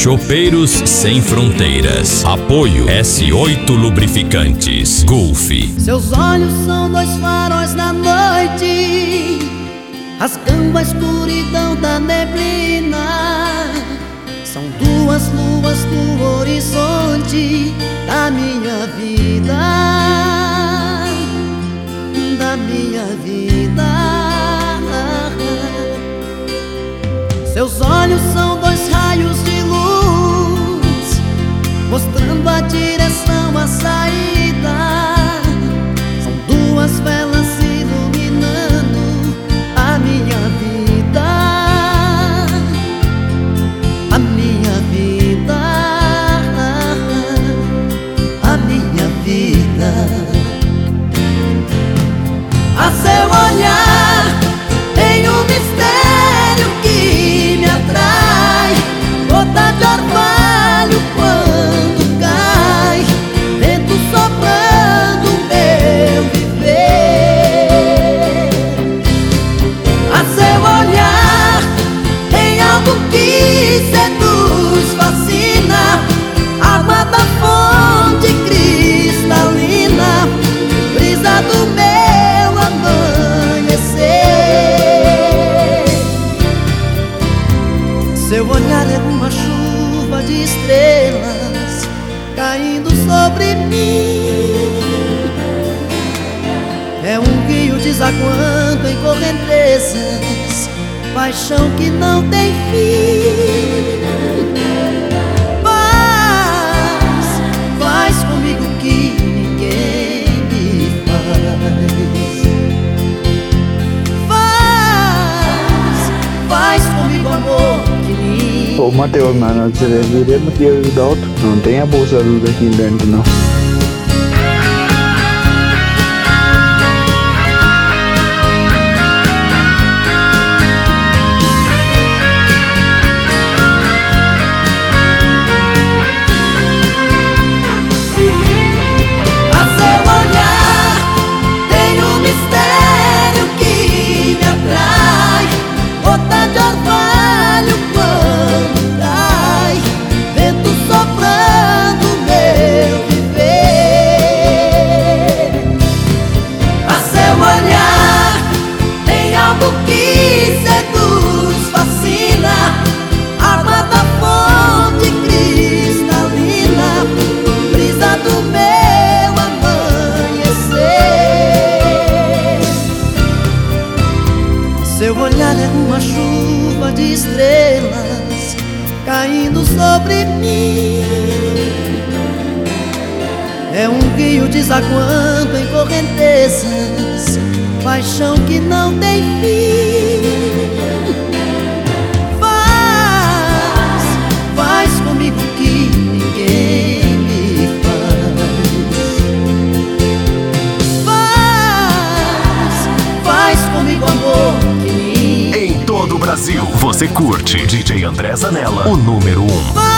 Chopeiros Sem Fronteiras. Apoio S8 Lubrificantes. Gulf. Seus olhos são dois faróis na noite, rasgando a escuridão da neblina. São duas luas no horizonte da minha vida, da minha vida. Seus olhos são dois raios de luz, mostrando a direção, a saída. São duas velas iluminando a minha vida, a minha vida, a minha vida. A seu olhar tem um mistério que me atrai, gota de orvalho quando cai, vento soprando o meu viver. A seu olhar tem algo que seduz, fascina, água da fonte cristalina, brisa do meu amanhecer. Seu olhar é uma chuva de estrelas caindo sobre mim, é um rio desaguando em correntezas, paixão que não tem fim. Faz comigo o que ninguém me faz comigo amor que ninguém. Ô Matheus, mano, você deveria meter o alto. Não tem a bolsa azul aqui dentro, não. Seu olhar é uma chuva de estrelas caindo sobre mim, é um rio desaguando em correntezas, paixão que não tem fim. Faz comigo o que ninguém me faz comigo amor. Em todo o Brasil, você curte DJ André Zanella, o número 1.